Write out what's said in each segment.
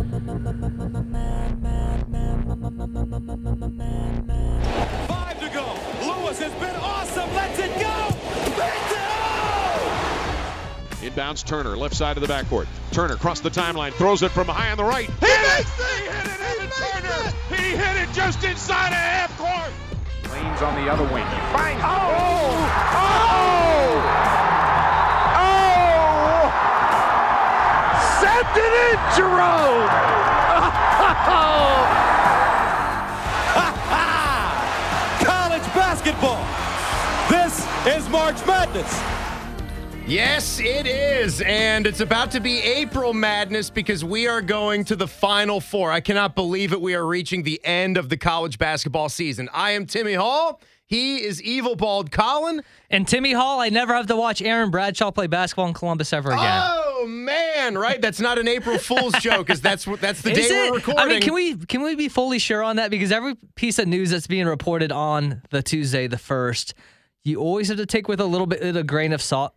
Five to go. Lewis has been awesome. Lets it go. Inbounds Turner, left side of the backcourt. Turner across the timeline, throws it from high on the right. He hit it, Evan Turner! He hit it just inside of half court! Lane's on the other wing. He finds. Send it in, Jerome! College basketball. This is March Madness. Yes, it is, and it's about to be April Madness because we are going to the Final Four. I cannot believe it. We are reaching the end of the college basketball season. I am Timmy Hall. He is Evil Bald Colin. And Timmy Hall, I never have to watch Aaron Bradshaw play basketball in Columbus ever again. Oh, man, right? That's not an April Fool's joke, because that's the day we're recording. I mean, can we be fully sure on that? Because every piece of news that's being reported on the Tuesday, the 1st, you always have to take with a little bit of a grain of salt.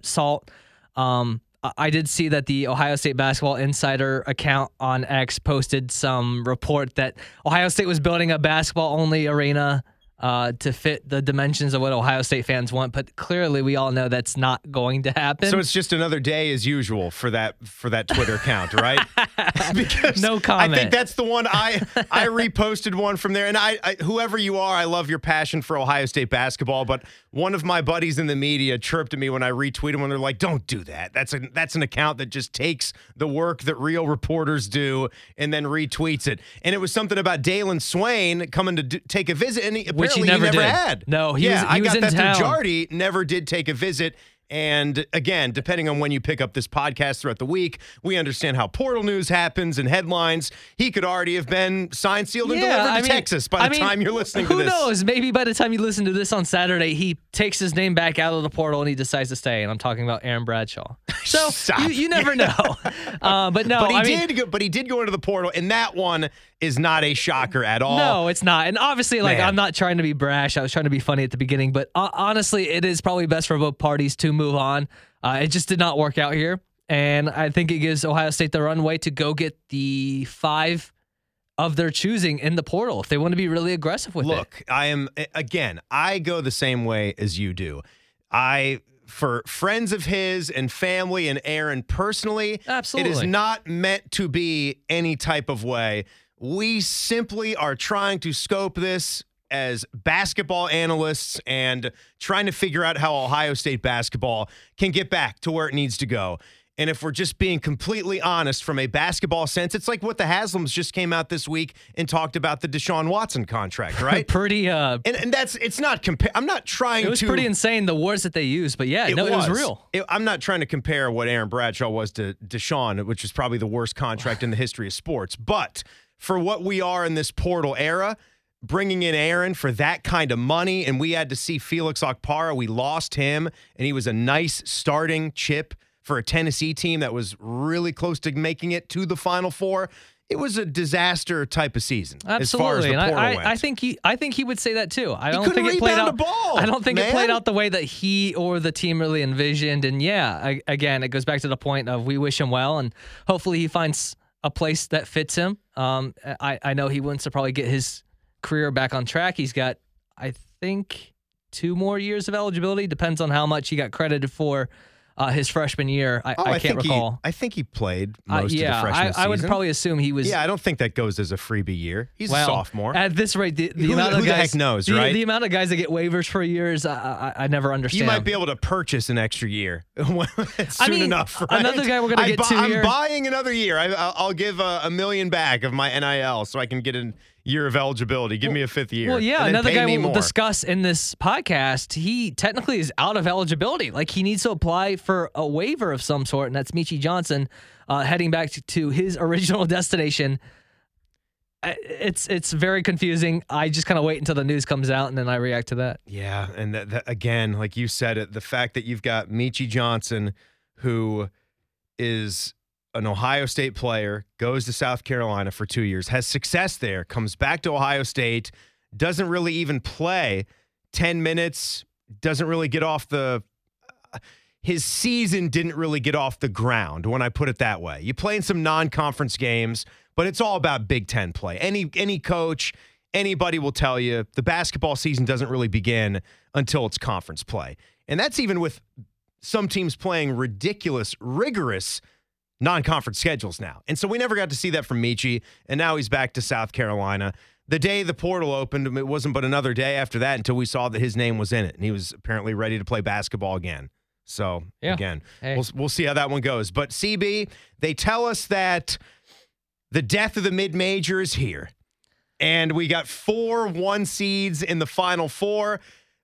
I did see that the Ohio State Basketball Insider account on X posted some report that Ohio State was building a basketball-only arena to fit the dimensions of what Ohio State fans want, but clearly we all know that's not going to happen. So it's just another day as usual for that Twitter account, right? Because no comment. I think that's the one I reposted one from there, and I whoever you are, I love your passion for Ohio State basketball, but one of my buddies in the media chirped at me when I retweeted when they're like, "Don't do that. That's an account that just takes the work that real reporters do and then retweets it." And it was something about Dalen Swain coming to take a visit, and Which he never did. Had. No, he was I got in that town. through Jardy, never did take a visit. And again, depending on when you pick up this podcast throughout the week, we understand how portal news happens and headlines. He could already have been signed, sealed, and delivered to Texas by the time you're listening to this. Who knows? Maybe by the time you listen to this on Saturday, he takes his name back out of the portal and he decides to stay. And I'm talking about Aaron Bradshaw. So you never know. But no, but he did go into the portal, and that one is not a shocker at all. No, it's not. And obviously, I'm not trying to be brash. I was trying to be funny at the beginning, but honestly, it is probably best for both parties to move on. It just did not work out here. And I think it gives Ohio State the runway to go get the 5 of their choosing in the portal if they want to be really aggressive with it. Look, I go the same way as you do. For friends of his and family and Aaron personally, absolutely, it is not meant to be any type of way. We simply are trying to scope this as basketball analysts and trying to figure out how Ohio State basketball can get back to where it needs to go. And if we're just being completely honest from a basketball sense, it's like what the Haslams just came out this week and talked about the Deshaun Watson contract, right? Pretty. And it's not I'm not trying to. It was pretty insane, the words that they used, but it was real. I'm not trying to compare what Aaron Bradshaw was to Deshaun, which is probably the worst contract in the history of sports. But for what we are in this portal era, bringing in Aaron for that kind of money, and we had to see Felix Okpara. We lost him, and he was a nice starting chip for a Tennessee team that was really close to making it to the Final Four. It was a disaster type of season. Absolutely, as far as the portal went. I think he would say that too. I don't think it played out. I don't think it played out the way that he or the team really envisioned. And again, it goes back to the point of we wish him well, and hopefully he finds a place that fits him. I know he wants to probably get his career back on track. He's got, I think, 2 more years of eligibility. Depends on how much he got credited for his freshman year. I can't recall. I think he played most of the freshman season. I would probably assume he was. Yeah, I don't think that goes as a freebie year. He's a sophomore. At this rate, the who amount of the guys heck knows, right? The amount of guys that get waivers for years, I never understand. You might be able to purchase an extra year soon enough, right? Another guy we're going to get to here. I'm buying another year. I'll give $1 million back of my NIL so I can get a year of eligibility. Give me a 5th year. Well, yeah, and another guy we'll discuss in this podcast, he technically is out of eligibility. Like, he needs to apply for a waiver of some sort, and that's Meechie Johnson heading back to his original destination. It's very confusing. I just kind of wait until the news comes out, and then I react to that. Yeah, and that again, like you said, the fact that you've got Meechie Johnson, who is an Ohio State player, goes to South Carolina for 2 years, has success there, comes back to Ohio State, doesn't really even play 10 minutes, doesn't really get off his season didn't really get off the ground, when I put it that way. You play in some non-conference games, but it's all about Big Ten play. Any coach, anybody will tell you the basketball season doesn't really begin until it's conference play. And that's even with some teams playing ridiculous, rigorous non-conference schedules now. And so we never got to see that from Michi, and now he's back to South Carolina. The day the portal opened, it wasn't but another day after that until we saw that his name was in it, and he was apparently ready to play basketball again. So, again, we'll see how that one goes. But, CB, they tell us that the death of the mid-major is here, and we got 4 1 seeds in the Final Four.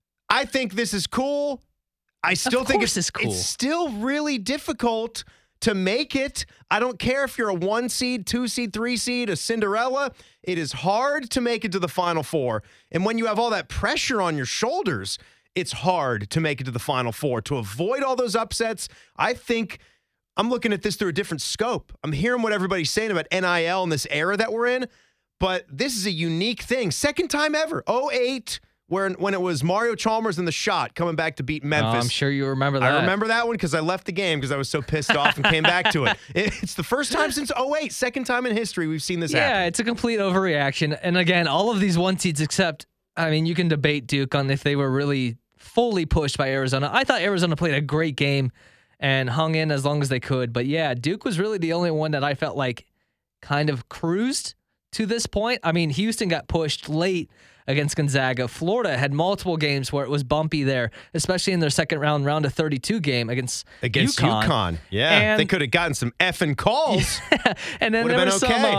I think this is cool. I still think it's cool. It's still really difficult to make it. I don't care if you're a 1 seed, 2 seed, 3 seed, a Cinderella. It is hard to make it to the Final Four. And when you have all that pressure on your shoulders, it's hard to make it to the Final Four. To avoid all those upsets, I think I'm looking at this through a different scope. I'm hearing what everybody's saying about NIL in this era that we're in, but this is a unique thing. Second time ever. 2008. When it was Mario Chalmers and the Shot coming back to beat Memphis. Oh, I'm sure you remember that. I remember that one because I left the game because I was so pissed off and came back to it. It's the first time since 2008, second time in history we've seen this happen. Yeah, it's a complete overreaction. And again, all of these 1 seeds except, I mean, you can debate Duke on if they were really fully pushed by Arizona. I thought Arizona played a great game and hung in as long as they could. But yeah, Duke was really the only one that I felt like kind of cruised to this point. I mean, Houston got pushed late against Gonzaga. Florida had multiple games where it was bumpy there, especially in their second round of 32 game against UConn. Yeah, and they could have gotten some effing calls. And then there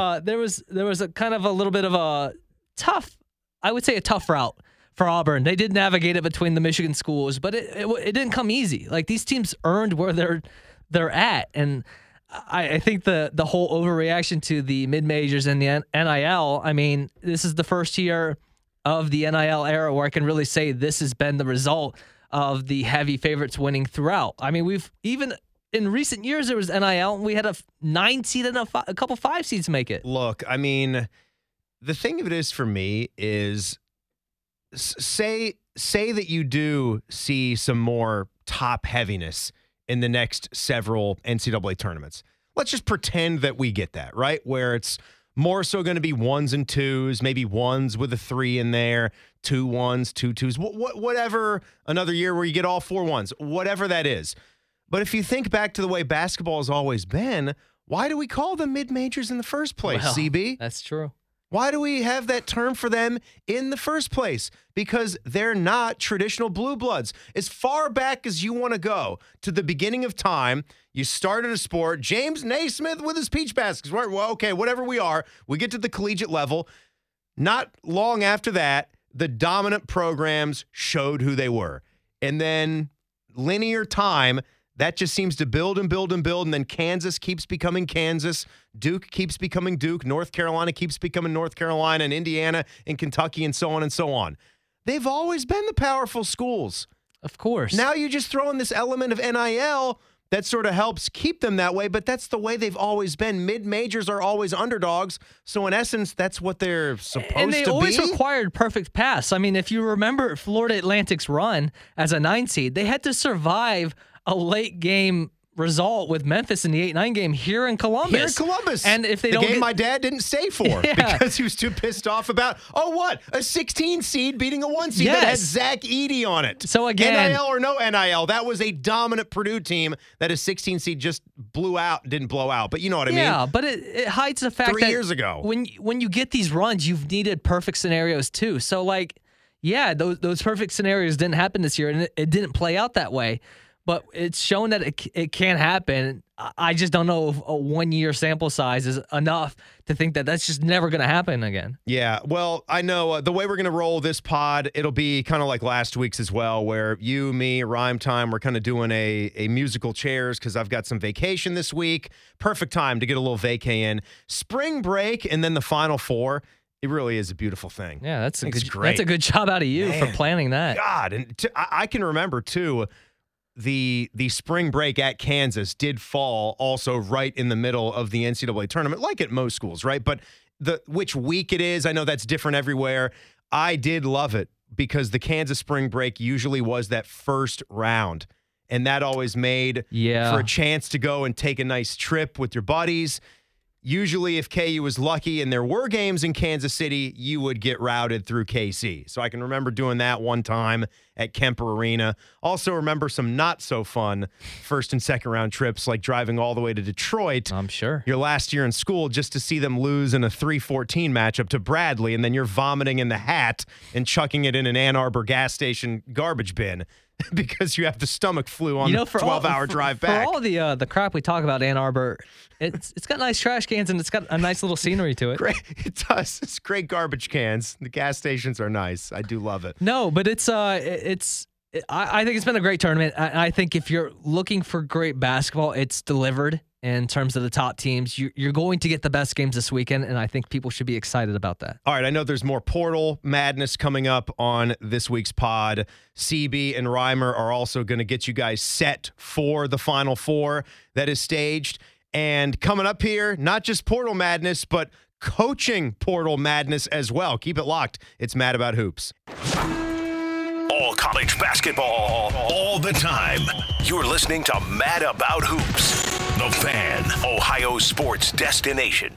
was there was a kind of a little bit of a tough route for Auburn. They did navigate it between the Michigan schools, but it didn't come easy. Like, these teams earned where they're at, and I think the whole overreaction to the mid-majors and the NIL, I mean, this is the first year of the NIL era where I can really say this has been the result of the heavy favorites winning throughout. I mean, we've even in recent years there was NIL and we had a 9 seed and a couple 5 seeds make it. Look, I mean, the thing of it is for me is say that you do see some more top heaviness in the next several NCAA tournaments. Let's just pretend that we get that, right? Where it's more so going to be 1s and 2s, maybe 1s with a 3 in there, 2 1s, 2 2s, whatever, another year where you get all 4 1s, whatever that is. But if you think back to the way basketball has always been, why do we call them mid-majors in the first place, CB? That's true. Why do we have that term for them in the first place? Because they're not traditional blue bloods. As far back as you want to go to the beginning of time, you started a sport. James Naismith with his peach baskets. Well, okay, whatever we are, we get to the collegiate level. Not long after that, the dominant programs showed who they were. And then linear time, that just seems to build and build and build, and then Kansas keeps becoming Kansas, Duke keeps becoming Duke, North Carolina keeps becoming North Carolina, and Indiana and Kentucky, and so on and so on. They've always been the powerful schools. Of course. Now you just throw in this element of NIL that sort of helps keep them that way, but that's the way they've always been. Mid-majors are always underdogs, so in essence, that's what they're supposed to be. And they always required perfect pass. I mean, if you remember Florida Atlantic's run as a 9 seed, they had to survive a late game result with Memphis in the 8-9 game here in Columbus. And if they don't my dad didn't stay for because he was too pissed off about, a 16 seed beating a 1 seed that had Zach Edey on it. So again, NIL or no NIL, that was a dominant Purdue team that a 16 seed just didn't blow out. But you know what I mean? Yeah, but it hides the fact that 3 years ago, when you get these runs, you've needed perfect scenarios too. So those perfect scenarios didn't happen this year, and it didn't play out that way. But it's shown that it can happen. I just don't know if a 1-year sample size is enough to think that that's just never going to happen again. Yeah, well, I know the way we're going to roll this pod, it'll be kind of like last week's as well, where you, me, Rhyme Time, we're kind of doing a musical chairs because I've got some vacation this week. Perfect time to get a little vacay in. Spring break and then the Final Four. It really is a beautiful thing. Yeah, that's a good job out of you for planning that. God, and I can remember, too, the spring break at Kansas did fall also right in the middle of the NCAA tournament, like at most schools, right? But which week it is, I know that's different everywhere. I did love it because the Kansas spring break usually was that first round, and that always made for a chance to go and take a nice trip with your buddies. Usually, if KU was lucky and there were games in Kansas City, you would get routed through KC. So I can remember doing that one time at Kemper Arena. Also remember some not so fun first and second round trips, like driving all the way to Detroit. I'm sure. Your last year in school just to see them lose in a 3-14 matchup to Bradley, and then you're vomiting in the hat and chucking it in an Ann Arbor gas station garbage bin because you have the stomach flu on the 12-hour drive back. For all the crap we talk about Ann Arbor, it's got nice trash cans and it's got a nice little scenery to it. Great, it does. It's great garbage cans. The gas stations are nice. I do love it. No, but I think it's been a great tournament. I think if you're looking for great basketball, it's delivered in terms of the top teams. You're going to get the best games this weekend, and I think people should be excited about that. All right, I know there's more portal madness coming up on this week's pod. CB and Reimer are also going to get you guys set for the Final Four that is staged. And coming up here, not just portal madness, but coaching portal madness as well. Keep it locked. It's Mad About Hoops. All college basketball, all the time. You're listening to Mad About Hoops. The Fan, Ohio sports destination.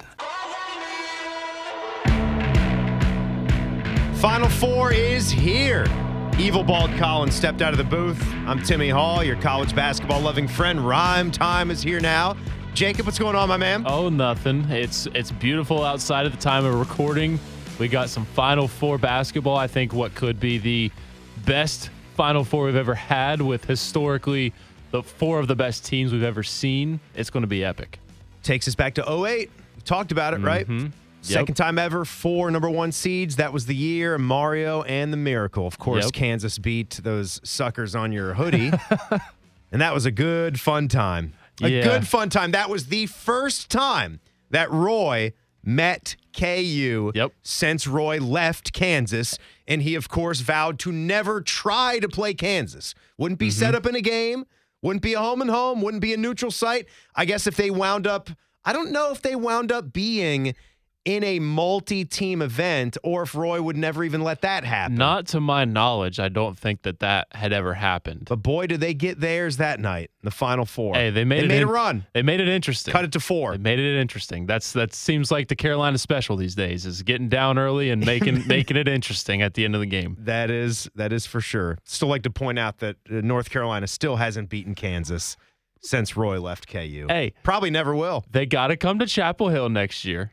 Final Four is here. Evil Bald Collins stepped out of the booth. I'm Timmy Hall, your college basketball-loving friend. Rhyme time is here now. Jacob, what's going on, my man? Oh, nothing. It's beautiful outside at the time of recording. We got some Final Four basketball. I think what could be the best Final Four we've ever had, with historically the four of the best teams we've ever seen. It's going to be epic. Takes us back to 2008. We talked about it, right? Yep. Second time ever, 4 number 1 seeds. That was the year. Mario and the Miracle. Of course, Yep. Kansas beat those suckers on your hoodie. And that was a good, fun time. Good, fun time. That was the first time that Roy met KU since Roy left Kansas. And he, of course, vowed to never try to play Kansas. Wouldn't be set up in a game. Wouldn't be a home and home. Wouldn't be a neutral site. I guess if they wound up, I don't know if they wound up being in a multi-team event, or if Roy would never even let that happen. Not to my knowledge. I don't think that had ever happened. But boy, did they get theirs that night, the Final Four. Hey, they made a run. They made it interesting. Cut it to 4. They made it interesting. That seems like the Carolina special these days, is getting down early and making it interesting at the end of the game. That is for sure. Still like to point out that North Carolina still hasn't beaten Kansas since Roy left KU. Hey, probably never will. They got to come to Chapel Hill next year.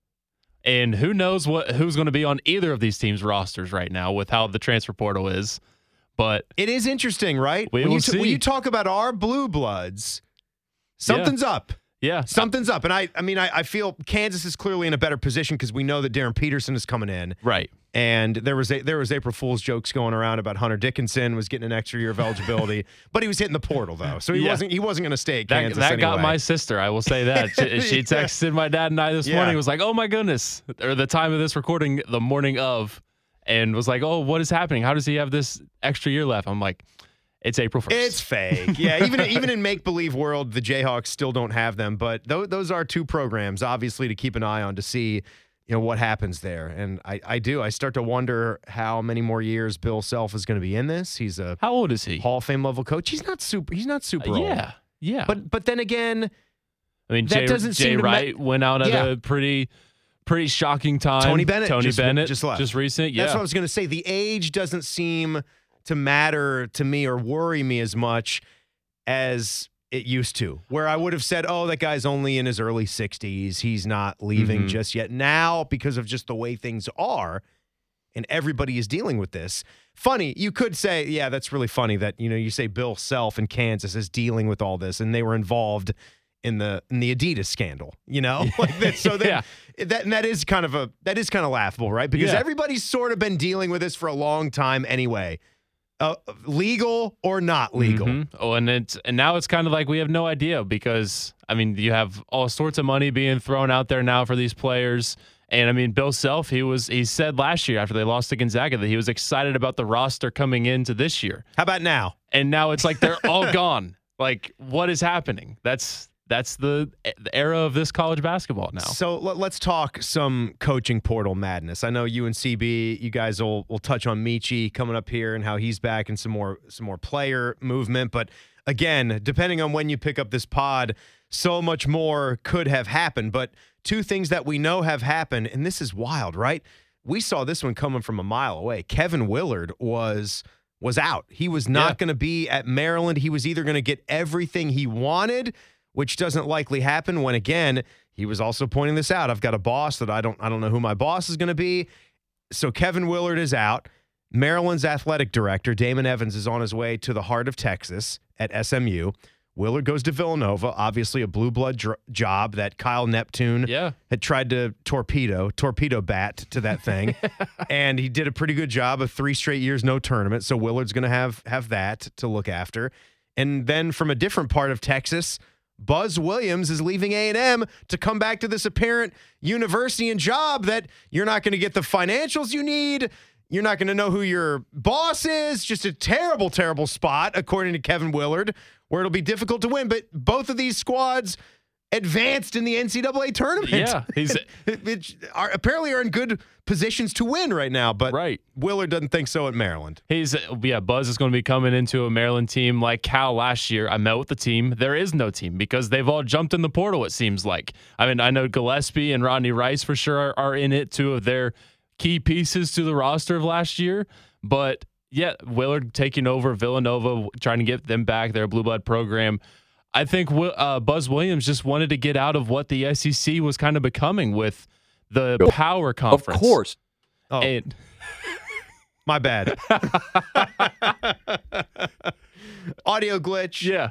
And who knows who's going to be on either of these teams' rosters right now with how the transfer portal is. But it is interesting, right? When you talk about our blue bloods, something's up. Yeah. Something's up. And I feel Kansas is clearly in a better position because we know that Darren Peterson is coming in. Right. And there was April Fool's jokes going around about Hunter Dickinson was getting an extra year of eligibility, but he was hitting the portal though, so he wasn't going to stay at Kansas. That anyway. got my sister. I will say that she texted my dad and I this morning. Was like, "Oh my goodness!" Or the time of this recording, the morning of, and was like, "Oh, what is happening? How does he have this extra year left?" I'm like, "It's April 1st. It's fake." Yeah, even in make believe world, the Jayhawks still don't have them, but those are two programs obviously to keep an eye on to see. What happens there. And I start to wonder how many more years Bill Self is going to be in this. He's how old is he? Hall of Fame level coach. He's not super old. Yeah. But then again, I mean, Jay Wright went out at a pretty shocking time. Tony Bennett just left. Just recent. Yeah. That's what I was going to say. The age doesn't seem to matter to me or worry me as much as it used to, where I would have said, oh, that guy's only in his early 60s. He's not leaving just yet. Now, because of just the way things are, and everybody is dealing with this. Funny, you could say, yeah, that's really funny that, you say Bill Self in Kansas is dealing with all this, and they were involved in the Adidas scandal, like that. So that is kind of laughable, right? Because everybody's sort of been dealing with this for a long time anyway. Legal or not legal. Oh, and now it's kind of like we have no idea because, you have all sorts of money being thrown out there now for these players. And, Bill Self, he said last year after they lost to Gonzaga that he was excited about the roster coming into this year. How about now? And now it's like they're all gone. Like, what is happening? That's the era of this college basketball now. So let's talk some coaching portal madness. I know you and CB, you guys will touch on Michi coming up here and how he's back and some more player movement. But again, depending on when you pick up this pod, so much more could have happened. But two things that we know have happened, and this is wild, right? We saw this one coming from a mile away. Kevin Willard was out. He was not going to be at Maryland. He was either going to get everything he wanted, which doesn't likely happen when, again, he was also pointing this out. I've got a boss that I don't know who my boss is going to be. So Kevin Willard is out. Maryland's athletic director, Damon Evans, is on his way to the heart of Texas at SMU. Willard goes to Villanova, obviously a blue blood job that Kyle Neptune had tried to torpedo bat to that thing. And he did a pretty good job of 3 straight years, no tournament. So Willard's going to have that to look after. And then from a different part of Texas, Buzz Williams is leaving A&M to come back to this apparent university and job that you're not going to get the financials you need. You're not going to know who your boss is. Just a terrible, terrible spot, according to Kevin Willard, where it'll be difficult to win. But both of these squads advanced in the NCAA tournament. Yeah, apparently are in good positions to win right now. But Willard doesn't think so at Maryland. Buzz is going to be coming into a Maryland team like Cal last year. I met with the team. There is no team because they've all jumped in the portal, it seems like. I mean, I know Gillespie and Rodney Rice for sure are in it, 2 of their key pieces to the roster of last year. But yeah, Willard taking over Villanova, trying to get them back, their blue blood program. I think Buzz Williams just wanted to get out of what the SEC was kind of becoming with the power conference. Of course. Oh, my bad. Audio glitch. Yeah.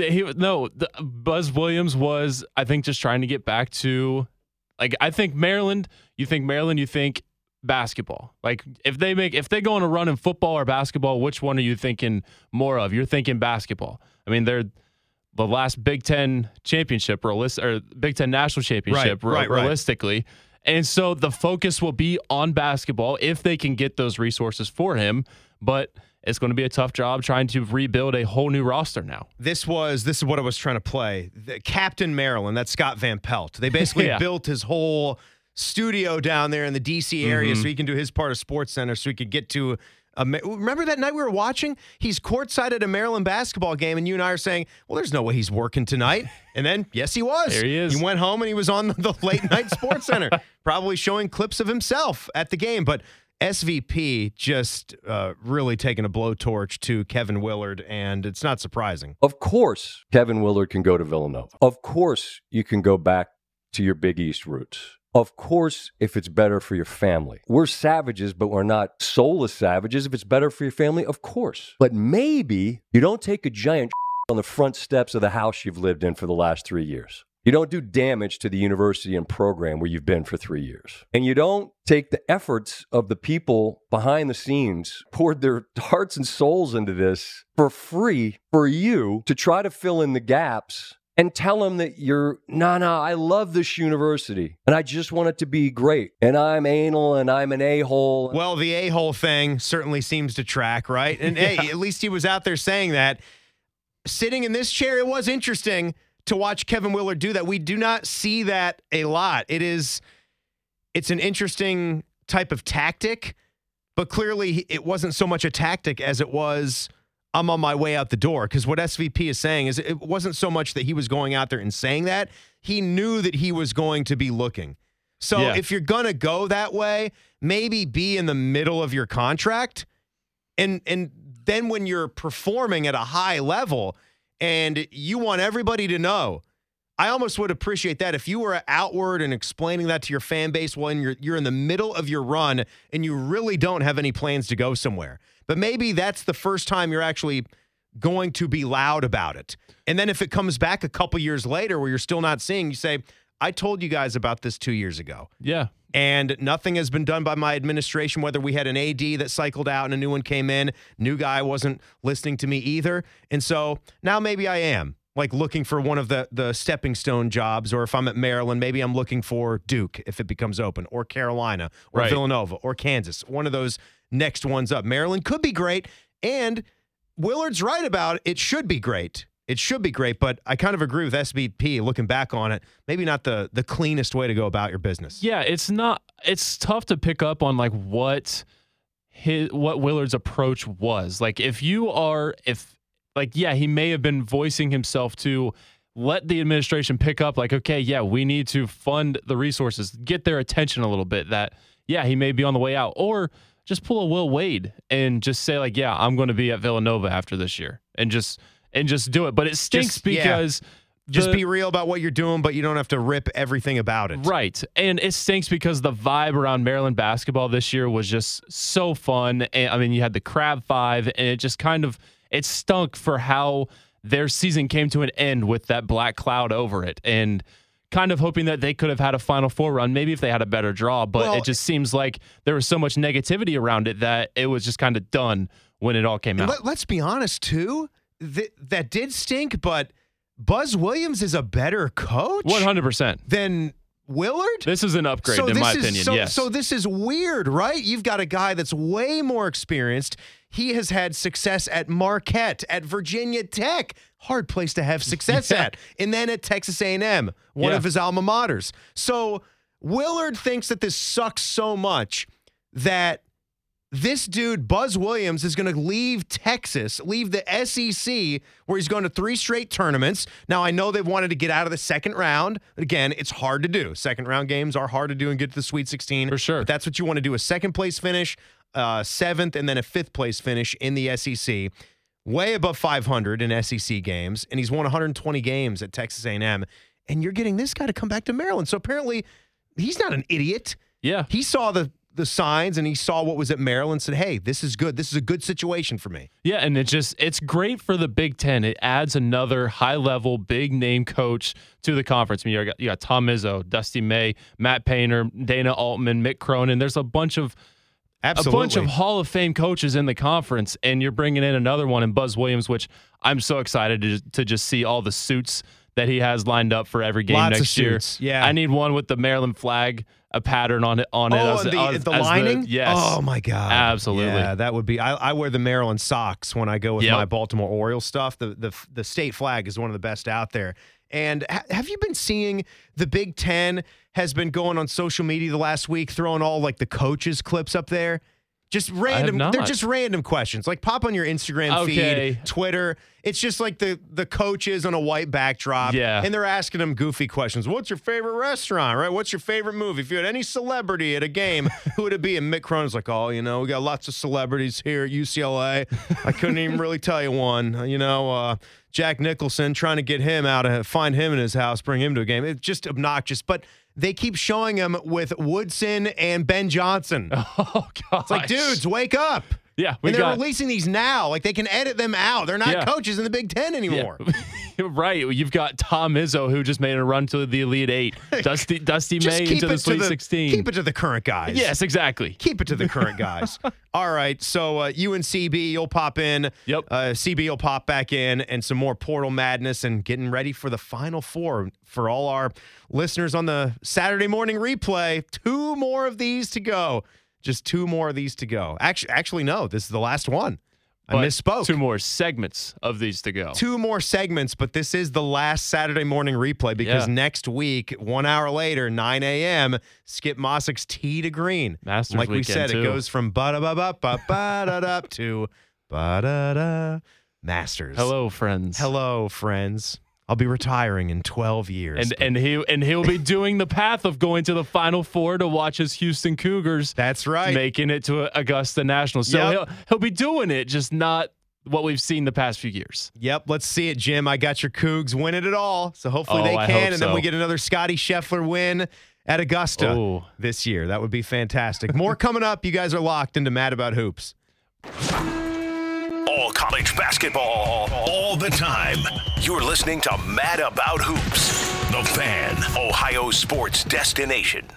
Buzz Williams was, I think, just trying to get back to, like, I think Maryland, you think basketball. Like, if they go on a run in football or basketball, which one are you thinking more of? You're thinking basketball. I mean, they're the last Big Ten championship or Big Ten national championship realistically. And so the focus will be on basketball if they can get those resources for him. But it's going to be a tough job trying to rebuild a whole new roster now. This is what I was trying to play. The Captain Maryland, that's Scott Van Pelt. They basically built his whole studio down there in the D.C. area so he can do his part of Sports Center so he could get to remember that night we were watching? He's courtside at a Maryland basketball game, and you and I are saying, well, there's no way he's working tonight. And then, yes, he was. There he is. He went home, and he was on the late-night Sports Center, probably showing clips of himself at the game. But SVP just really taking a blowtorch to Kevin Willard, and it's not surprising. Of course, Kevin Willard can go to Villanova. Of course, you can go back to your Big East roots. Of course, if it's better for your family. We're savages, but we're not soulless savages. If it's better for your family, of course. But maybe you don't take a giant on the front steps of the house you've lived in for the last 3 years. You don't do damage to the university and program where you've been for 3 years. And you don't take the efforts of the people behind the scenes, poured their hearts and souls into this for free for you to try to fill in the gaps and tell them that I love this university and I just want it to be great. And I'm anal and I'm an a-hole. Well, the a-hole thing certainly seems to track, right? And hey, at least he was out there saying that. Sitting in this chair, it was interesting to watch Kevin Willard do that. We do not see that a lot. It's an interesting type of tactic, but clearly it wasn't so much a tactic as it was, I'm on my way out the door. Because what SVP is saying is it wasn't so much that he was going out there and saying that. He knew that he was going to be looking. So if you're going to go that way, maybe be in the middle of your contract. And then when you're performing at a high level and you want everybody to know, I almost would appreciate that if you were outward and explaining that to your fan base when you're in the middle of your run and you really don't have any plans to go somewhere. But maybe that's the first time you're actually going to be loud about it. And then if it comes back a couple years later where you're still not seeing, you say, I told you guys about this 2 years ago. Yeah. And nothing has been done by my administration, whether we had an AD that cycled out and a new one came in. New guy wasn't listening to me either. And so now maybe I am like looking for one of the stepping stone jobs, or if I'm at Maryland, maybe I'm looking for Duke if it becomes open, or Carolina, or Villanova, or Kansas, one of those next ones up. Maryland could be great, and Willard's right about it should be great. It should be great, but I kind of agree with SVP looking back on it. Maybe not the cleanest way to go about your business. Yeah, it's tough to pick up on like what Willard's approach was. Like he may have been voicing himself to let the administration pick up like, okay, yeah, we need to fund the resources, get their attention a little bit that, yeah, he may be on the way out. Or just pull a Will Wade and just say like, yeah, I'm going to be at Villanova after this year and just do it. But it stinks because just be real about what you're doing, but you don't have to rip everything about it. Right. And it stinks because the vibe around Maryland basketball this year was just so fun. And I mean, you had the Crab Five, and it just it stunk for how their season came to an end with that black cloud over it. And kind of hoping that they could have had a Final Four run, maybe if they had a better draw. But it just seems like there was so much negativity around it that it was just kind of done when it all came out. Let's be honest, too. That did stink, but Buzz Williams is a better coach 100% than Willard. This is an upgrade, in my opinion. Yes. So this is weird, right? You've got a guy that's way more experienced. He has had success at Marquette, at Virginia Tech, hard place to have success at, and then at Texas A&M, one of his alma maters. So Willard thinks that this sucks so much that this dude, Buzz Williams, is going to leave Texas, leave the SEC, where he's going to 3 straight tournaments. Now, I know they've wanted to get out of the second round. Again, it's hard to do. Second round games are hard to do and get to the Sweet 16. For sure. But that's what you want to do, a second-place finish, 7th, and then a 5th-place finish in the SEC. Way above 500 in SEC games, and he's won 120 games at Texas A&M. And you're getting this guy to come back to Maryland. So apparently, he's not an idiot. Yeah. He saw the signs and he saw what was at Maryland and said, hey, this is good. This is a good situation for me. Yeah, and it's great for the Big Ten. It adds another high-level, big-name coach to the conference. I mean, you got Tom Izzo, Dusty May, Matt Painter, Dana Altman, Mick Cronin. There's a bunch of Hall of Fame coaches in the conference, and you're bringing in another one in Buzz Williams, which I'm so excited to just see all the suits that he has lined up for every game next year. Yeah. I need one with the Maryland flag, a pattern on it. The lining? Yes. Oh, my God. Absolutely. Yeah, that would be. I wear the Maryland socks when I go with my Baltimore Orioles stuff. The state flag is one of the best out there. And have you been seeing the Big Ten has been going on social media the last week, throwing all like the coaches clips up there? Just random. They're just random questions. Like pop on your Instagram feed, Twitter. It's just like the coaches on a white backdrop. Yeah. And they're asking them goofy questions. What's your favorite restaurant, right? What's your favorite movie? If you had any celebrity at a game, who would it be? And Mick Cronin's like, oh, we got lots of celebrities here at UCLA. I couldn't even really tell you one. Jack Nicholson, trying to get him find him in his house, bring him to a game. It's just obnoxious. But they keep showing him with Woodson and Ben Johnson. Oh, God. It's like, dudes, wake up. Yeah. And they're releasing these now. Like, they can edit them out. They're not coaches in the Big Ten anymore. Yeah. Right. You've got Tom Izzo, who just made a run to the Elite Eight. Dusty May into the Sweet 16. Keep it to the current guys. Yes, exactly. Keep it to the current guys. All right. So you and CB, you'll pop in. Yep. CB will pop back in, and some more portal madness and getting ready for the Final Four for all our listeners on the Saturday morning replay. 2 more of these to go. Just 2 more of these to go. Actually, no. This is the last one. I misspoke. 2 more segments of these to go. 2 more segments, but this is the last Saturday morning replay because next week, 1 hour later, 9 a.m., Skip Mossick's Tee to Green. Masters like we weekend, said, too. It goes from ba-da-ba-ba-ba-da-da to ba-da-da Masters. Hello, friends. Hello, friends. I'll be retiring in 12 years. And he'll be doing the path of going to the Final Four to watch his Houston Cougars. That's right. Making it to Augusta National. So he'll be doing it, just not what we've seen the past few years. Yep, let's see it, Jim. I got your Cougs winning it all. So hopefully they can. And then we get another Scotty Scheffler win at Augusta this year. That would be fantastic. More coming up. You guys are locked into Mad About Hoops. All college basketball, all the time. You're listening to Mad About Hoops, the Fan, Ohio sports destination.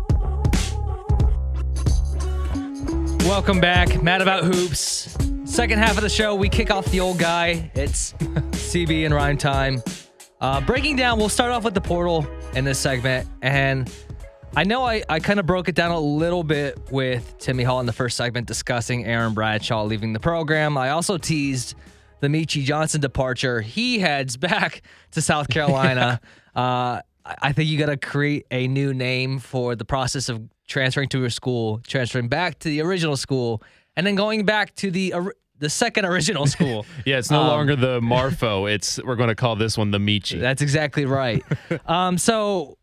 Welcome back, Mad About Hoops. Second half of the show, we kick off the old guy. It's CB and Rhyme time. Breaking down, we'll start off with the portal in this segment. And I know I kind of broke it down a little bit with Timmy Hall in the first segment discussing Aaron Bradshaw leaving the program. I also teased the Meechie Johnson departure. He heads back to South Carolina. I think you got to create a new name for the process of transferring to a school, transferring back to the original school, and then going back to the the second original school. Yeah, it's no longer the Marfo. We're going to call this one the Michi. That's exactly right. So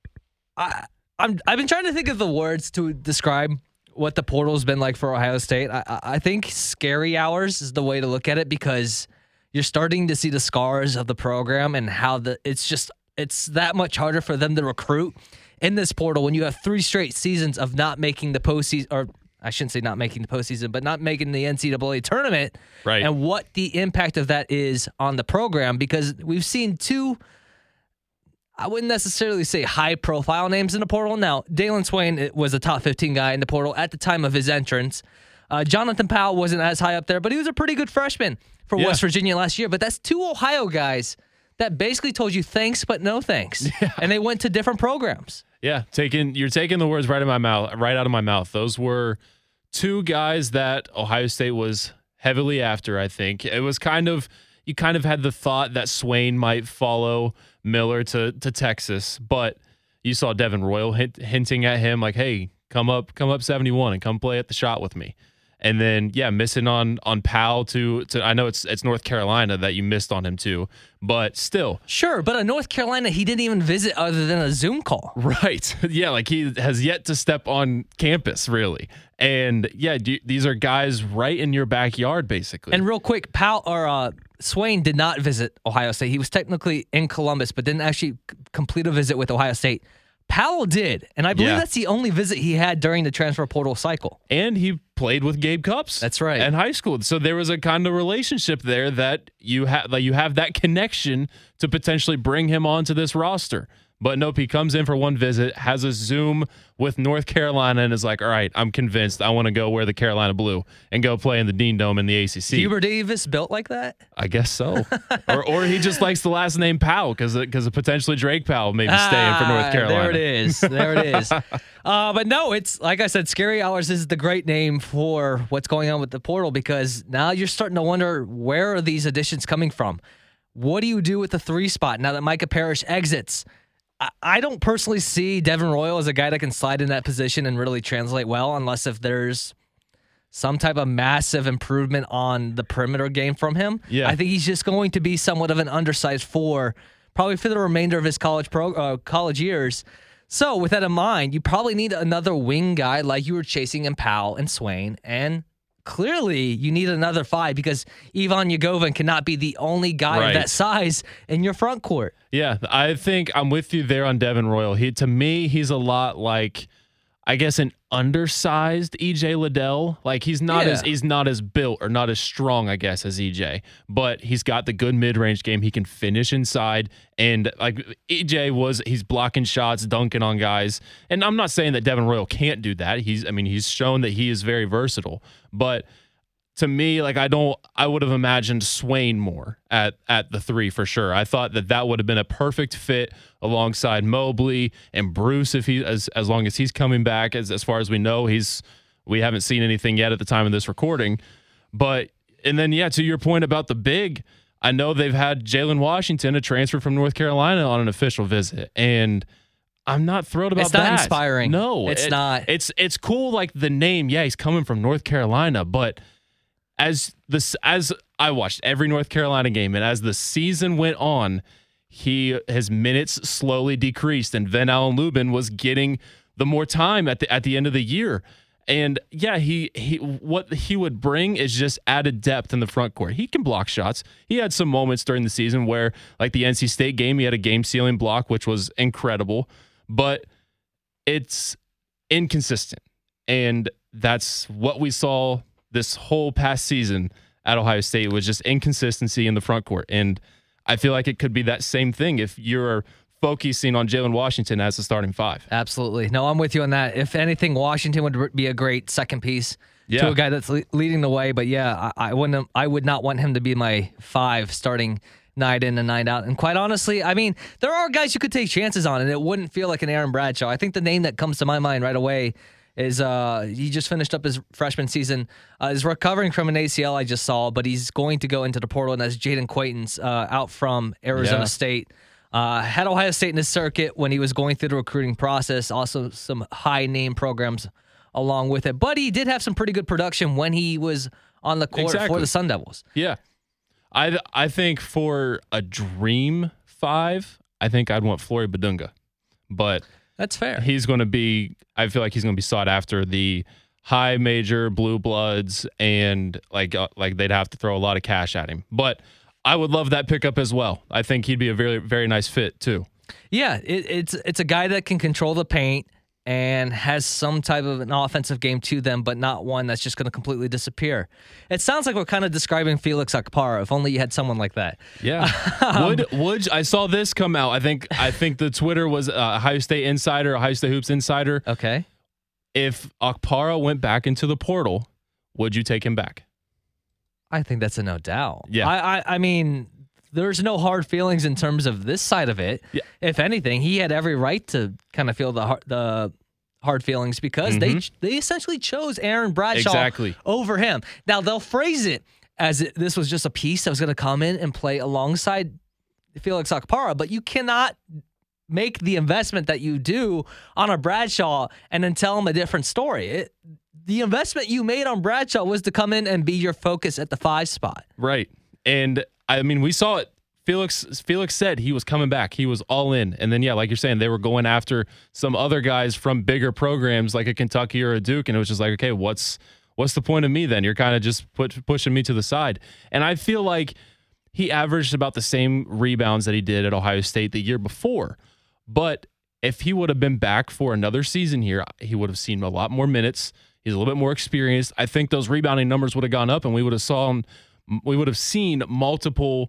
I've been trying to think of the words to describe what the portal's been like for Ohio State. I think scary hours is the way to look at it, because you're starting to see the scars of the program and how it's that much harder for them to recruit in this portal when you have 3 straight seasons of not making the postseason, or I shouldn't say not making the postseason, but not making the NCAA tournament. Right. And what the impact of that is on the program, because we've seen 2, I wouldn't necessarily say high-profile names in the portal. Now, Dalen Swain was a top 15 guy in the portal at the time of his entrance. Jonathan Powell wasn't as high up there, but he was a pretty good freshman for West Virginia last year. But that's 2 Ohio guys that basically told you thanks, but no thanks. Yeah. And they went to different programs. Yeah, you're taking the words right out of my mouth. Those were 2 guys that Ohio State was heavily after, I think. It was you kind of had the thought that Swain might follow Miller to Texas, but you saw Devin Royal hinting at him like, hey, come up 71 and come play at the shot with me. And then, missing on Powell to I know it's North Carolina that you missed on him too, but still. Sure, but in North Carolina, he didn't even visit other than a Zoom call. Right. Yeah, like he has yet to step on campus, really. And, these are guys right in your backyard, basically. And real quick, Swain did not visit Ohio State. He was technically in Columbus, but didn't actually complete a visit with Ohio State. Powell did, and I believe that's the only visit he had during the transfer portal cycle. And he played with Gabe Cupps. That's right. In high school. So there was a kind of relationship there that you have that connection to potentially bring him onto this roster. But nope, he comes in for one visit, has a Zoom with North Carolina, and is like, all right, I'm convinced I want to go wear the Carolina blue and go play in the Dean Dome in the ACC. Hubert Davis built like that? I guess so. or he just likes the last name Powell because of potentially Drake Powell maybe staying for North Carolina. There it is. But no, it's like I said, Scary Hours is the great name for what's going on with the portal, because now you're starting to wonder, where are these additions coming from? What do you do with the 3 spot now that Micah Parrish exits? I don't personally see Devin Royal as a guy that can slide in that position and really translate well, unless if there's some type of massive improvement on the perimeter game from him. Yeah. I think he's just going to be somewhat of an undersized 4, probably for the remainder of his college years. So with that in mind, you probably need another wing guy like you were chasing in Powell and Swain, and clearly you need another 5, because Ivan Yagovin cannot be the only guy of that size in your front court. Yeah, I think I'm with you there on Devin Royal. To me, he's a lot like, I guess, an undersized EJ Liddell. Like he's not as built or not as strong, I guess, as EJ, but he's got the good mid-range game. He can finish inside, and like EJ he's blocking shots, dunking on guys. And I'm not saying that Devin Royal can't do that. He's shown that he is very versatile, but to me, like I would have imagined Swain more at the 3 for sure. I thought that would have been a perfect fit alongside Mobley and Bruce if as long as he's coming back. As far as we know, we haven't seen anything yet at the time of this recording. But and then to your point about the big, I know they've had Jalen Washington, a transfer from North Carolina, on an official visit, and I'm not thrilled about that. It's not inspiring. No, it's not. It's cool, like the name. Yeah, he's coming from North Carolina, but as I watched every North Carolina game, and as the season went on, his minutes slowly decreased, and Van Allen Lubin was getting the more time at the end of the year. And what he would bring is just added depth in the front court. He can block shots. He had some moments during the season where, like the NC State game, he had a game-sealing block, which was incredible, but it's inconsistent. And that's what we saw this whole past season at Ohio State, was just inconsistency in the front court. And I feel like it could be that same thing if you're focusing on Jalen Washington as the starting 5. Absolutely. No, I'm with you on that. If anything, Washington would be a great second piece to a guy that's leading the way. But I would not want him to be my 5 starting night in and night out. And quite honestly, there are guys you could take chances on, and it wouldn't feel like an Aaron Bradshaw. I think the name that comes to my mind right away is he just finished up his freshman season, is recovering from an ACL I just saw, but he's going to go into the portal, and that's Jaden Quaintance out from Arizona State. Had Ohio State in his circuit when he was going through the recruiting process, also some high-name programs along with it. But he did have some pretty good production when he was on the court for the Sun Devils. Yeah. I think for a dream 5, I think I'd want Flory Badunga. But that's fair. He's going to be, I feel like he's going to be sought after the high major blue bloods, and like they'd have to throw a lot of cash at him. But I would love that pickup as well. I think he'd be a very, very nice fit too. Yeah, it's a guy that can control the paint and has some type of an offensive game to them, but not one that's just going to completely disappear. It sounds like we're kind of describing Felix Okpara. If only you had someone like that. Yeah. Would I saw this come out. I think the Twitter was Ohio State Insider, Ohio State Hoops Insider. Okay. If Okpara went back into the portal, would you take him back? I think that's a no doubt. Yeah. I mean, there's no hard feelings in terms of this side of it. Yeah. If anything, he had every right to kind of feel the hard feelings because they essentially chose Aaron Bradshaw over him. Now, they'll phrase it as this was just a piece that was going to come in and play alongside Felix Okpara, but you cannot make the investment that you do on a Bradshaw and then tell him a different story. The investment you made on Bradshaw was to come in and be your focus at the 5 spot. Right. And I mean, we saw it. Felix said he was coming back. He was all in. And then, yeah, like you're saying, they were going after some other guys from bigger programs like a Kentucky or a Duke. And it was just like, okay, what's the point of me then? You're kind of just pushing me to the side. And I feel like he averaged about the same rebounds that he did at Ohio State the year before. But if he would have been back for another season here, he would have seen a lot more minutes. He's a little bit more experienced. I think those rebounding numbers would have gone up, and we would have seen multiple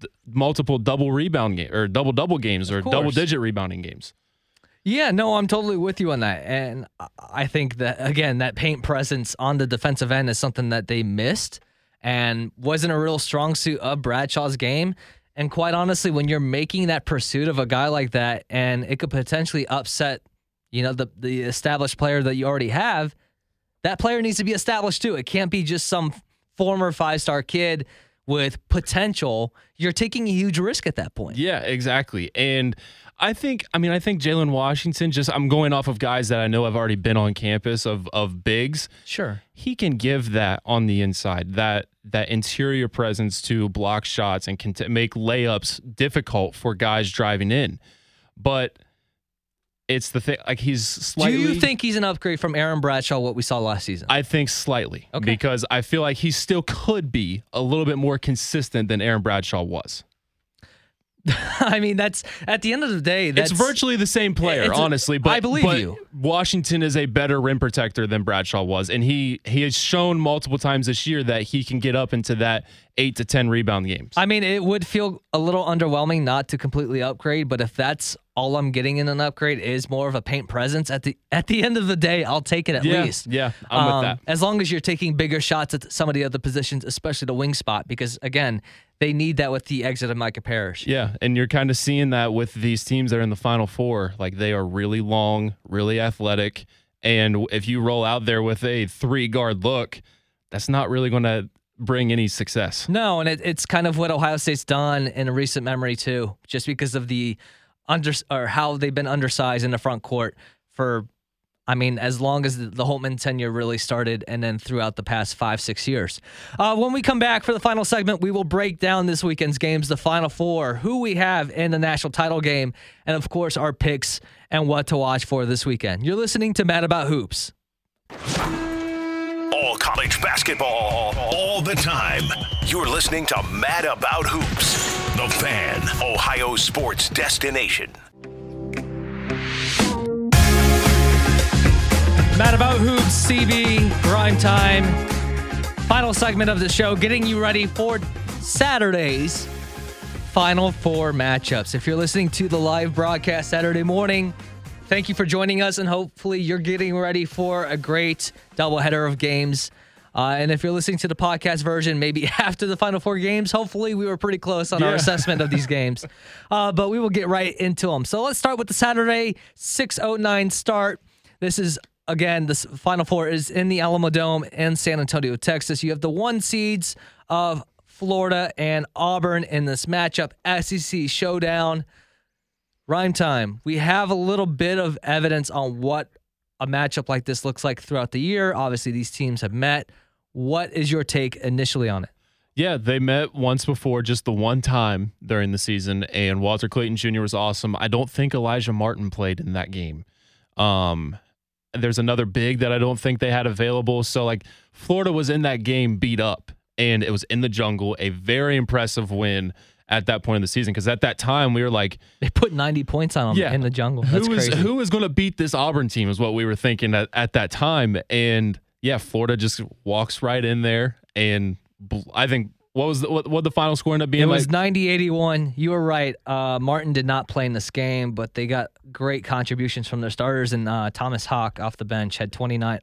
double rebound game or double games or double digit rebounding games. Yeah, no, I'm totally with you on that. And I think that, again, that paint presence on the defensive end is something that they missed and wasn't a real strong suit of Bradshaw's game. And quite honestly, when you're making that pursuit of a guy like that and it could potentially upset, the established player that you already have, that player needs to be established too. It can't be just some former 5-star kid with potential. You're taking a huge risk at that point. Yeah, exactly. And I think Jalen Washington, I'm going off of guys that I know have already been on campus of bigs. Sure. He can give that on the inside, that interior presence to block shots and can make layups difficult for guys driving in. But it's the thing, like he's slightly... Do you think he's an upgrade from Aaron Bradshaw, what we saw last season? I think slightly. Okay. Because I feel like he still could be a little bit more consistent than Aaron Bradshaw was. I mean, that's at the end of the day, it's virtually the same player, honestly. But I believe you. Washington is a better rim protector than Bradshaw was, and he has shown multiple times this year that he can get up into that 8 to 10 rebound games. I mean, it would feel a little underwhelming not to completely upgrade, but if that's all I'm getting in an upgrade is more of a paint presence, at the end of the day, I'll take it at least. Yeah, I'm with that. As long as you're taking bigger shots at some of the other positions, especially the wing spot, because again, they need that with the exit of Micah Parrish. Yeah, and you're kind of seeing that with these teams that are in the Final Four. Like, they are really long, really athletic, and if you roll out there with a 3-guard look, that's not really going to bring any success. No, and it's kind of what Ohio State's done in a recent memory too, just because of the how they've been undersized in the front court for, as long as the Holtman tenure really started and then throughout the past 5-6 years. When we come back for the final segment, we will break down this weekend's games, the Final Four, who we have in the national title game, and of course our picks and what to watch for this weekend. You're listening to Mad About Hoops. All college basketball, all the time. You're listening to Mad About Hoops, the Fan, Ohio sports destination. Mad About Hoops, CB, Grime Time. Final segment of the show, getting you ready for Saturday's Final Four matchups. If you're listening to the live broadcast Saturday morning, thank you for joining us, and hopefully you're getting ready for a great doubleheader of games. And if you're listening to the podcast version, maybe after the Final Four games, hopefully we were pretty close on our assessment of these games. But we will get right into them. So let's start with the Saturday 6:09 start. This is, again, the Final Four is in the Alamo Dome in San Antonio, Texas. You have the 1 seeds of Florida and Auburn in this matchup, SEC showdown. Rhyme time. We have a little bit of evidence on what a matchup like this looks like throughout the year. Obviously, these teams have met What is your take initially on it? Yeah, they met once before, just the one time during the season, and Walter Clayton Jr. was awesome. I don't think Elijah Martin played in that game. There's another big that I don't think they had available. So, like, Florida was in that game beat up, and it was in the jungle, a very impressive win at that point in the season, because at that time we were like, they put 90 points on them in the jungle. That's crazy. Who is going to beat this Auburn team is what we were thinking at that time. And yeah, Florida just walks right in there, and I think what the final score ended up being? It was 90-81. You were right. Martin did not play in this game, but they got great contributions from their starters, and Thomas Hawk off the bench had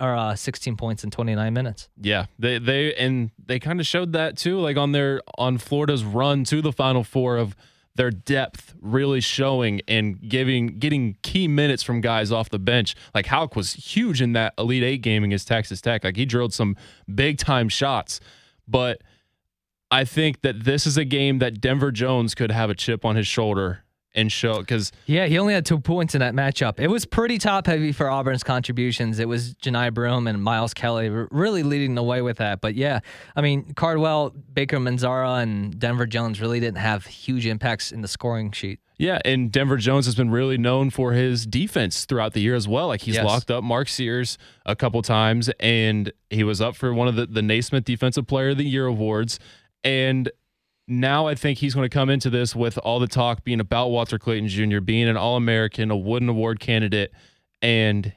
16 points in 29 minutes. Yeah, they kind of showed that too, like on Florida's run to the Final Four, of their depth really showing and getting key minutes from guys off the bench. Like Hawk was huge in that Elite Eight game against Texas Tech. Like he drilled some big time shots, but I think that this is a game that Denver Jones could have a chip on his shoulder and show, because he only had 2 points in that matchup. It was pretty top heavy for Auburn's contributions. It was Janai Broome and Miles Kelly really leading the way with that. But yeah, I mean, Cardwell, Baker Manzara, and Denver Jones really didn't have huge impacts in the scoring sheet. Yeah, and Denver Jones has been really known for his defense throughout the year as well. Like he's locked up Mark Sears a couple times, and he was up for one of the Naismith Defensive Player of the Year awards. And now I think he's going to come into this with all the talk being about Walter Clayton Jr. being an All-American, a Wooden Award candidate, and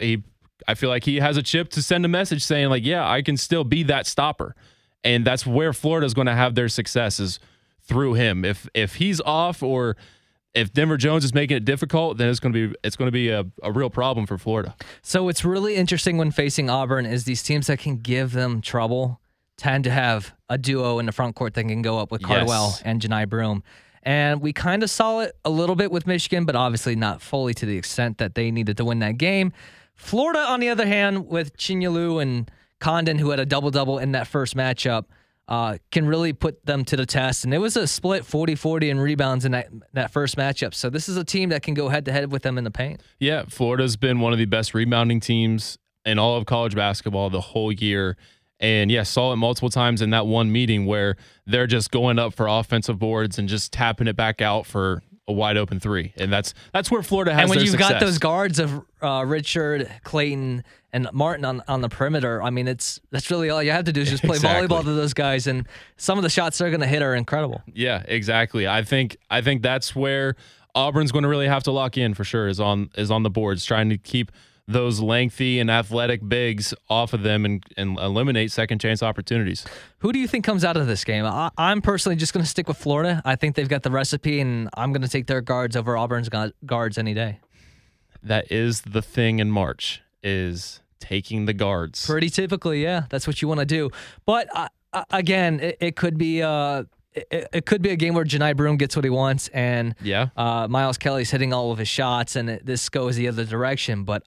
I feel like he has a chip to send a message saying, like, yeah, I can still be that stopper. And that's where Florida's going to have their successes, through him. If he's off, or if Denver Jones is making it difficult, then it's going to be a real problem for Florida. So what's really interesting when facing Auburn is these teams that can give them trouble tend to have a duo in the front court that can go up with Cardwell and Janai Broome. And we kind of saw it a little bit with Michigan, but obviously not fully to the extent that they needed to win that game. Florida, on the other hand, with Chinyalu and Condon, who had a double-double in that first matchup, can really put them to the test. And it was a split 40-40 in rebounds in that first matchup. So this is a team that can go head-to-head with them in the paint. Yeah, Florida's been one of the best rebounding teams in all of college basketball the whole year. And yeah, saw it multiple times in that one meeting where they're just going up for offensive boards and just tapping it back out for a wide open three. And that's where Florida has their success. And when you've got those guards of Richard, Clayton, and Martin on the perimeter, I mean, that's really all you have to do is just play volleyball to those guys. And some of the shots they're going to hit are incredible. Yeah, exactly. I think that's where Auburn's going to really have to lock in for sure, is on the boards, trying to keep those lengthy and athletic bigs off of them and eliminate second chance opportunities. Who do you think comes out of this game? I'm personally just going to stick with Florida. I think they've got the recipe, and I'm going to take their guards over Auburn's guards any day. That is the thing in March, is taking the guards. Pretty typically, yeah. That's what you want to do. But again, it could be it could be a game where Janai Broome gets what he wants, and Miles Kelly's hitting all of his shots, and this goes the other direction. But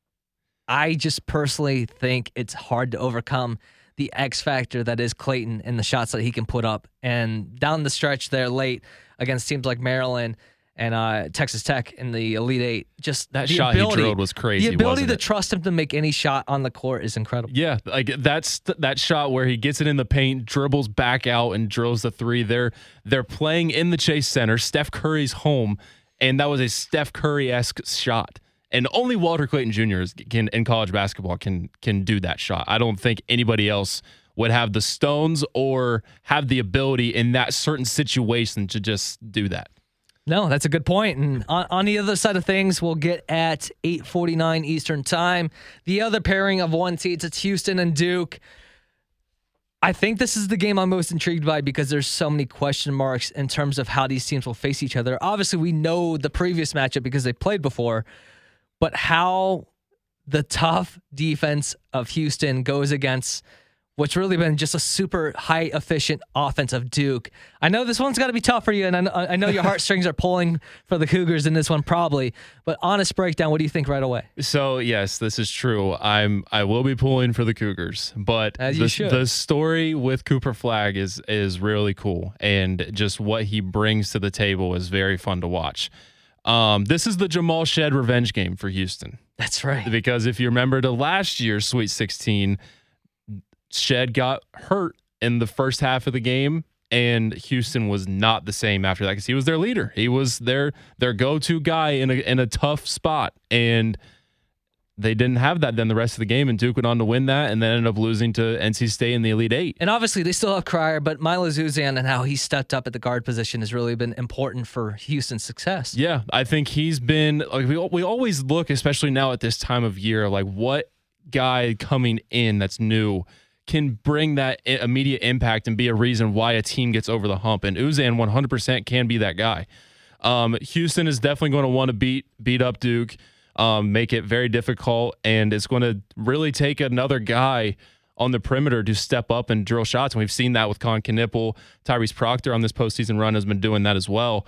I just personally think it's hard to overcome the X factor that is Clayton and the shots that he can put up. And down the stretch there late against teams like Maryland and Texas Tech in the Elite Eight, just that shot he drilled was crazy. The ability to trust him to make any shot on the court is incredible. Yeah, like that's that shot where he gets it in the paint, dribbles back out, and drills the three. They're playing in the Chase Center. Steph Curry's home, and that was a Steph Curry-esque shot. And only Walter Clayton Jr. in college basketball can do that shot. I don't think anybody else would have the stones or have the ability in that certain situation to just do that. No, that's a good point. And on the other side of things, we'll get at 8:49 Eastern Time. The other pairing of one seeds, it's Houston and Duke. I think this is the game I'm most intrigued by because there's so many question marks in terms of how these teams will face each other. Obviously, we know the previous matchup because they played before, but how the tough defense of Houston goes against what's really been just a super high efficient offense of Duke. I know this one's got to be tough for you, and I know your heartstrings are pulling for the Cougars in this one probably, but honest breakdown, what do you think right away? So yes, this is true. I will be pulling for the Cougars, but the story with Cooper Flagg is really cool, and just what he brings to the table is very fun to watch. This is the Jamal Shead revenge game for Houston. That's right. Because if you remember the last year's Sweet 16, Shed got hurt in the first half of the game, and Houston was not the same after that because he was their leader. He was their go-to guy in a tough spot, and they didn't have that then the rest of the game, and Duke went on to win that and then ended up losing to NC State in the Elite Eight. And obviously they still have Cryer, but Milos Uzan and how he stepped up at the guard position has really been important for Houston's success. Yeah, I think he's been like we always look, especially now at this time of year, like what guy coming in that's new can bring that immediate impact and be a reason why a team gets over the hump. And Uzan 100% can be that guy. Houston is definitely going to want to beat up Duke. Make it very difficult, and it's going to really take another guy on the perimeter to step up and drill shots. And we've seen that with Con Knipple. Tyrese Proctor on this postseason run has been doing that as well.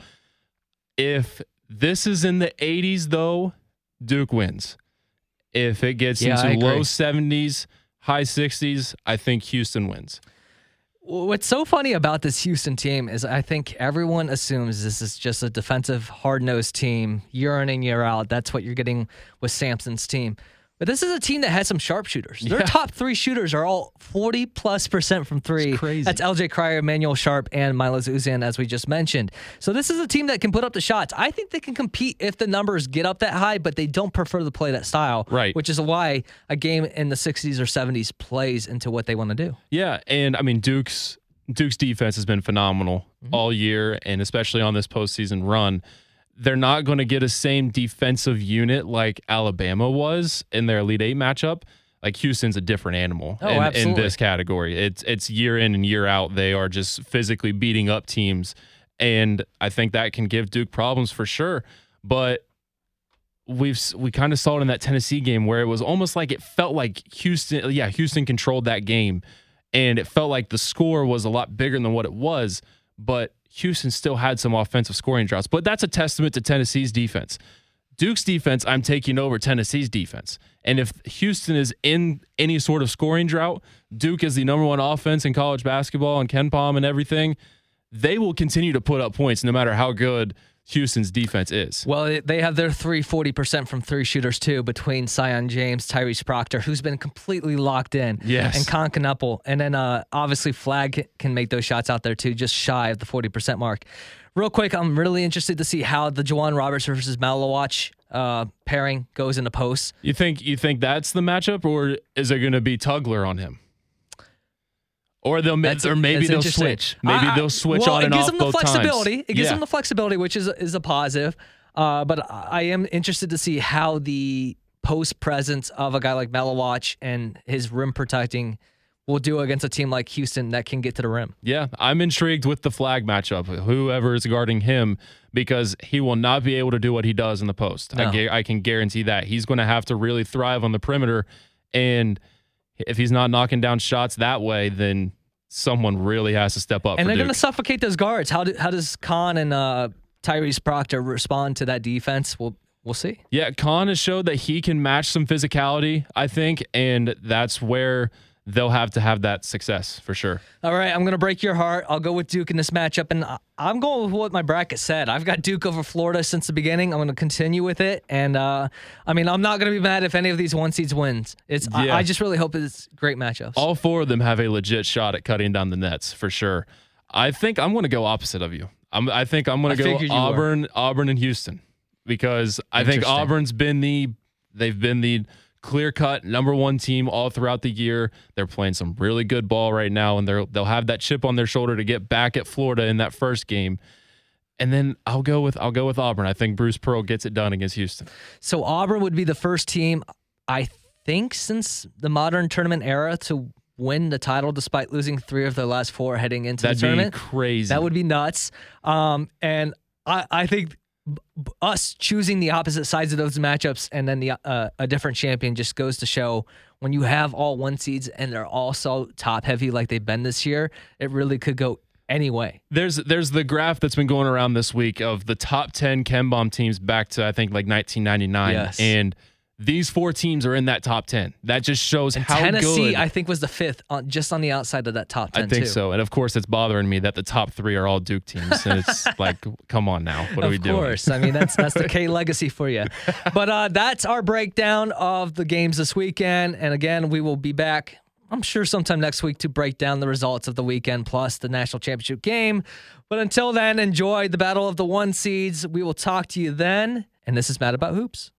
If this is in the 80s, though, Duke wins. If it gets into low 70s, high 60s, I think Houston wins. What's so funny about this Houston team is I think everyone assumes this is just a defensive, hard-nosed team, year in and year out. That's what you're getting with Sampson's team. But this is a team that has some sharpshooters. Their top 3 shooters are all 40+% from 3. It's crazy. That's LJ Cryer, Emmanuel Sharp, and Milos Uzan, as we just mentioned. So this is a team that can put up the shots. I think they can compete if the numbers get up that high, but they don't prefer to play that style. Right. Which is why a game in the 60s or 70s plays into what they want to do. Yeah, and I mean Duke's defense has been phenomenal all year, and especially on this postseason run. They're not going to get a same defensive unit like Alabama was in their Elite Eight matchup. Like Houston's a different animal in this category. It's year in and year out. They are just physically beating up teams, and I think that can give Duke problems for sure. But we kind of saw it in that Tennessee game where it was almost like it felt like Houston controlled that game, and it felt like the score was a lot bigger than what it was, but Houston still had some offensive scoring droughts. But that's a testament to Tennessee's defense. Duke's defense, I'm taking over Tennessee's defense. And if Houston is in any sort of scoring drought, Duke is the number 1 offense in college basketball and KenPom and everything. They will continue to put up points no matter how good Houston's defense is. Well, they have their 40% from 3 shooters too, between Sion James, Tyrese Proctor, who's been completely locked in, and Con Knipple. And then obviously Flag can make those shots out there too, just shy of the 40% mark. Real quick, I'm really interested to see how the Juwan Roberts versus Malawach pairing goes in the post. You think that's the matchup, or is it going to be Tugler on him? Or maybe they'll switch. Maybe they'll switch on and off both times. It gives them the flexibility, which is a positive. But I am interested to see how the post presence of a guy like Malawach and his rim protecting will do against a team like Houston that can get to the rim. Yeah, I'm intrigued with the Flag matchup, whoever is guarding him, because he will not be able to do what he does in the post. No. I can guarantee that. He's going to have to really thrive on the perimeter, and if he's not knocking down shots that way, then someone really has to step up. And they're going to suffocate those guards. How does Con and Tyrese Proctor respond to that defense? We'll see. Yeah, Con has showed that he can match some physicality, I think, and that's where they'll have to have that success for sure. All right, I'm going to break your heart. I'll go with Duke in this matchup, and I'm going with what my bracket said. I've got Duke over Florida since the beginning. I'm going to continue with it, and I'm not going to be mad if any of these 1 seeds wins. I just really hope it's great matchups. All 4 of them have a legit shot at cutting down the nets for sure. I think I'm going to go opposite of you. I think I'm going to go Auburn and Houston, because I think Auburn's been the clear-cut number 1 team all throughout the year. They're playing some really good ball right now, and they'll have that chip on their shoulder to get back at Florida in that first game. And then I'll go with Auburn. I think Bruce Pearl gets it done against Houston. So Auburn would be the first team, I think, since the modern tournament era to win the title despite losing 3 of their last 4 heading into the tournament. That'd be crazy. That would be nuts. And I think us choosing the opposite sides of those matchups and then a different champion just goes to show when you have all 1 seeds and they're all so top heavy like they've been this year, it really could go any way. There's the graph that's been going around this week of the top 10 KenPom teams back to I think like 1999. Yes. And these 4 teams are in that top 10. That just shows how Tennessee, good. I think, was the 5th, just on the outside of that top 10. I think so. And of course, it's bothering me that the top 3 are all Duke teams. And it's like, come on now. What are we doing? Of course. I mean, that's the K legacy for you. But that's our breakdown of the games this weekend. And again, we will be back I'm sure sometime next week to break down the results of the weekend plus the national championship game. But until then, enjoy the battle of the 1 seeds. We will talk to you then. And this is Mad About Hoops.